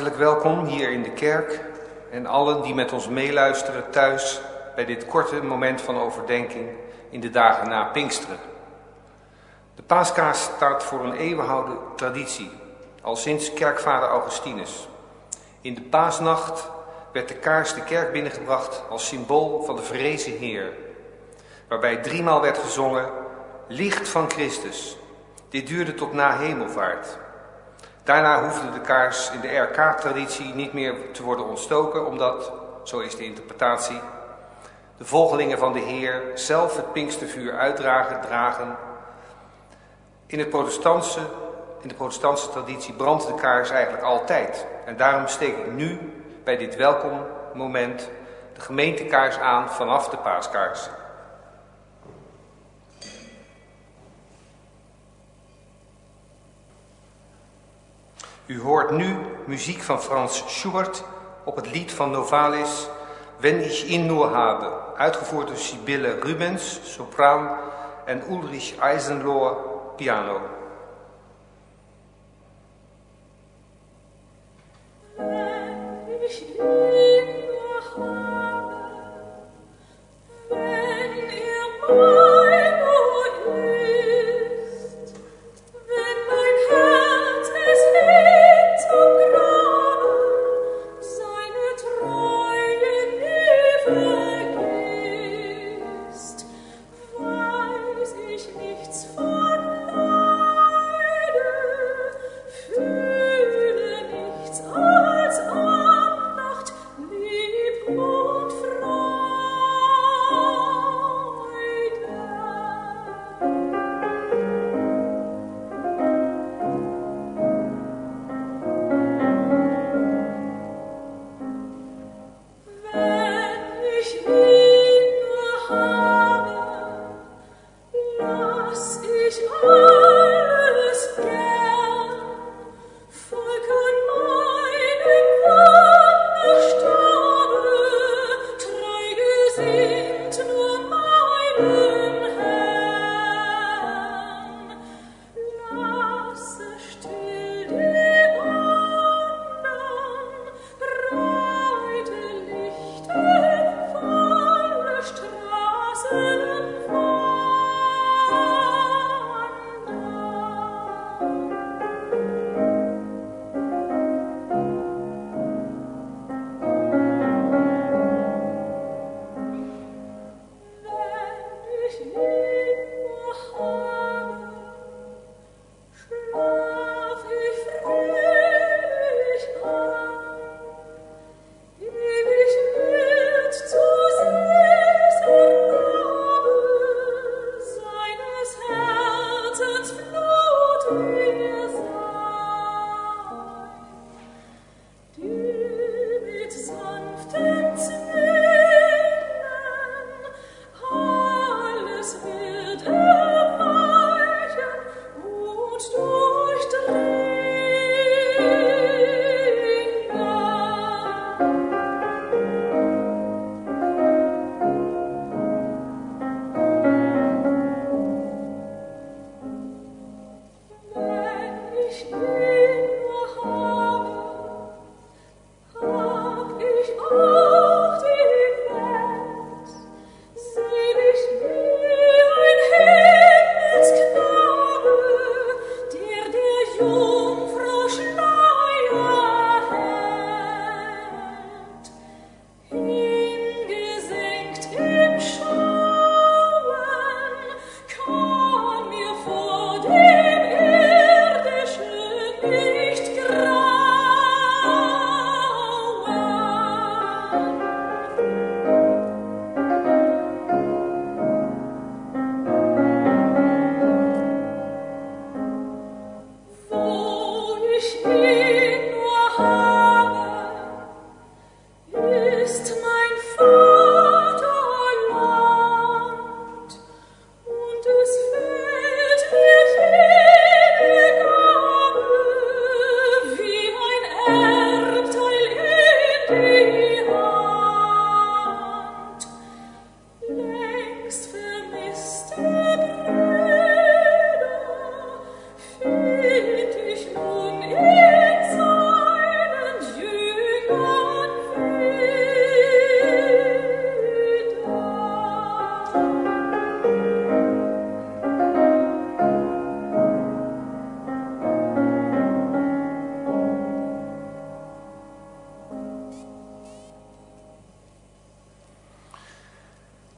Hartelijk welkom hier in de kerk en allen die met ons meeluisteren thuis bij dit korte moment van overdenking in de dagen na Pinksteren. De paaskaars staat voor een eeuwenoude traditie, al sinds kerkvader Augustinus. In de paasnacht werd de kaars de kerk binnengebracht als symbool van de verrezen Heer, waarbij 3 maal werd gezongen, licht van Christus. Dit duurde tot na hemelvaart. Daarna hoefde de kaars in de RK-traditie niet meer te worden ontstoken, omdat, zo is de interpretatie, de volgelingen van de Heer zelf het Pinkstervuur dragen. In de protestantse traditie brandt de kaars eigenlijk altijd. En daarom steek ik nu bij dit welkom moment de gemeentekaars aan vanaf de paaskaars. U hoort nu muziek van Franz Schubert op het lied van Novalis Wenn ich ihn nur habe, uitgevoerd door Sibylle Rubens, sopraan, en Ulrich Eisenlohr, piano.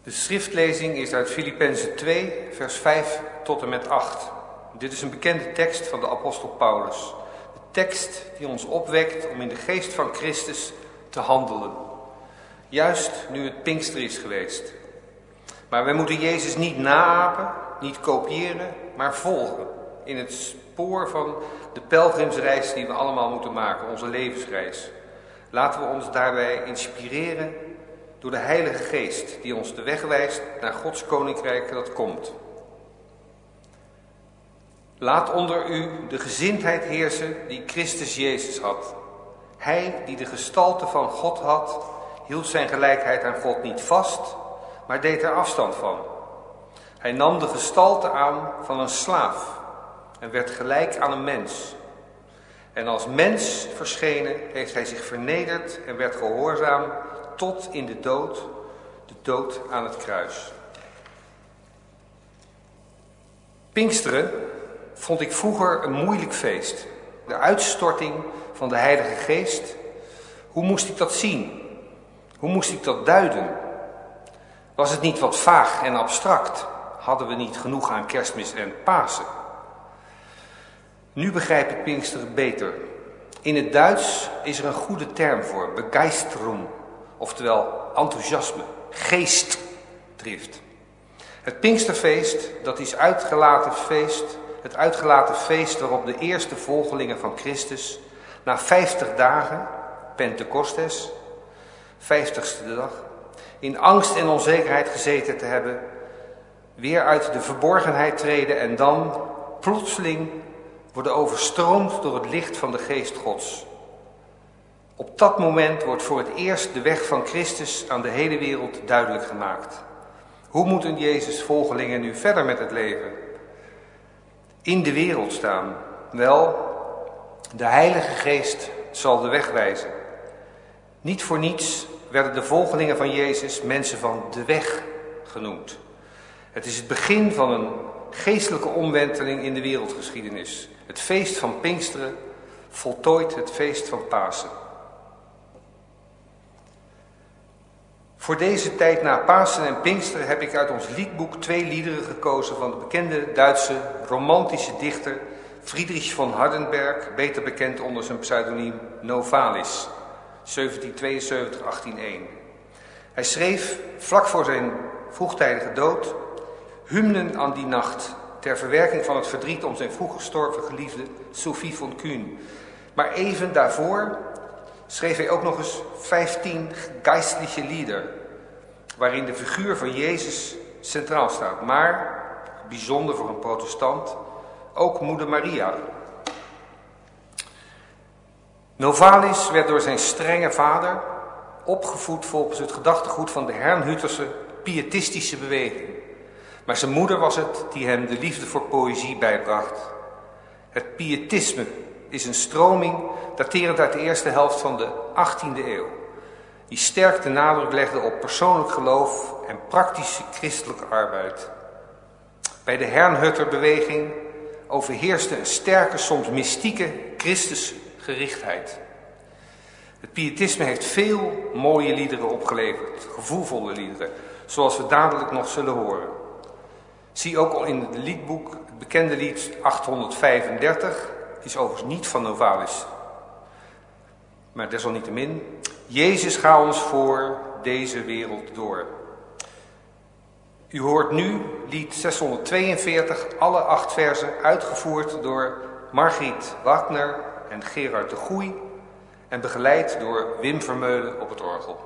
De schriftlezing is uit Filippenzen 2, vers 5 tot en met 8. Dit is een bekende tekst van de apostel Paulus. De tekst die ons opwekt om in de geest van Christus te handelen. Juist nu het Pinkster is geweest. Maar wij moeten Jezus niet naapen, niet kopiëren, maar volgen. In het spoor van de pelgrimsreis die we allemaal moeten maken, onze levensreis. Laten we ons daarbij inspireren door de Heilige Geest die ons de weg wijst naar Gods Koninkrijk dat komt. Laat onder u de gezindheid heersen die Christus Jezus had. Hij die de gestalte van God had, hield zijn gelijkheid aan God niet vast, maar deed er afstand van. Hij nam de gestalte aan van een slaaf en werd gelijk aan een mens. En als mens verschenen heeft hij zich vernederd en werd gehoorzaam tot in de dood aan het kruis. Pinksteren vond ik vroeger een moeilijk feest. De uitstorting van de Heilige Geest. Hoe moest ik dat zien? Hoe moest ik dat duiden? Was het niet wat vaag en abstract? Hadden we niet genoeg aan Kerstmis en Pasen? Nu begrijp ik Pinksteren beter. In het Duits is er een goede term voor, Begeisterung, oftewel enthousiasme, geestdrift. Het Pinksterfeest, dat is het uitgelaten feest waarop de eerste volgelingen van Christus na 50 dagen, Pentekostes, 50ste dag, in angst en onzekerheid gezeten te hebben, weer uit de verborgenheid treden en dan plotseling worden overstroomd door het licht van de Geest Gods. Op dat moment wordt voor het eerst de weg van Christus aan de hele wereld duidelijk gemaakt. Hoe moeten Jezus' volgelingen nu verder met het leven? In de wereld staan. Wel, de Heilige Geest zal de weg wijzen. Niet voor niets werden de volgelingen van Jezus mensen van de weg genoemd. Het is het begin van een geestelijke omwenteling in de wereldgeschiedenis. Het feest van Pinksteren voltooit het feest van Pasen. Voor deze tijd na Pasen en Pinksteren heb ik uit ons liedboek 2 liederen gekozen van de bekende Duitse romantische dichter Friedrich von Hardenberg, beter bekend onder zijn pseudoniem Novalis, 1772-1801. Hij schreef vlak voor zijn vroegtijdige dood hymnen aan die nacht ter verwerking van het verdriet om zijn vroeg gestorven geliefde Sophie von Kuhn. Maar even daarvoor schreef hij ook nog eens 15 geistliche lieder, waarin de figuur van Jezus centraal staat. Maar, bijzonder voor een protestant, ook moeder Maria. Novalis werd door zijn strenge vader opgevoed volgens het gedachtegoed van de Herrnhuterse pietistische beweging. Maar zijn moeder was het die hem de liefde voor poëzie bijbracht. Het pietisme is een stroming daterend uit de eerste helft van de 18e eeuw. Die sterk de nadruk legde op persoonlijk geloof en praktische christelijke arbeid. Bij de Herrnhuter-beweging overheerste een sterke, soms mystieke Christusgerichtheid. Het pietisme heeft veel mooie liederen opgeleverd, gevoelvolle liederen, zoals we dadelijk nog zullen horen. Zie ook al in het liedboek het bekende lied 835, is overigens niet van Novalis, maar desalniettemin. Jezus, ga ons voor deze wereld door. U hoort nu lied 642, alle 8 versen, uitgevoerd door Margriet Wagner en Gerard de Goey en begeleid door Wim Vermeulen op het orgel.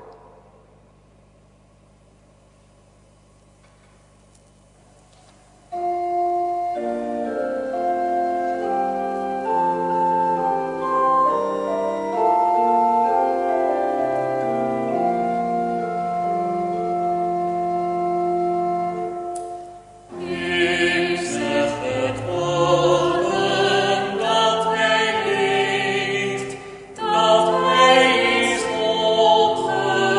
Dat hij is opgestaan.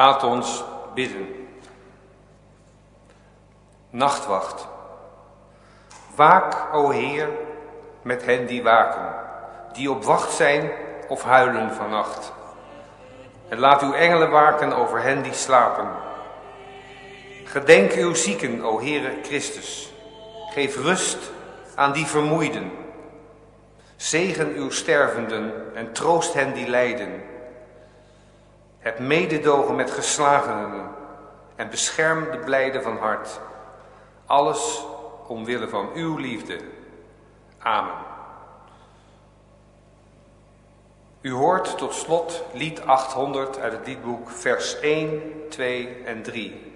Laat ons bidden. Nachtwacht. Waak, o Heer, met hen die waken, die op wacht zijn of huilen vannacht. En laat uw engelen waken over hen die slapen. Gedenk uw zieken, o Heere Christus. Geef rust aan die vermoeiden. Zegen uw stervenden en troost hen die lijden. Heb mededogen met geslagenen en bescherm de blijden van hart. Alles omwille van uw liefde. Amen. U hoort tot slot lied 800 uit het liedboek vers 1, 2 en 3.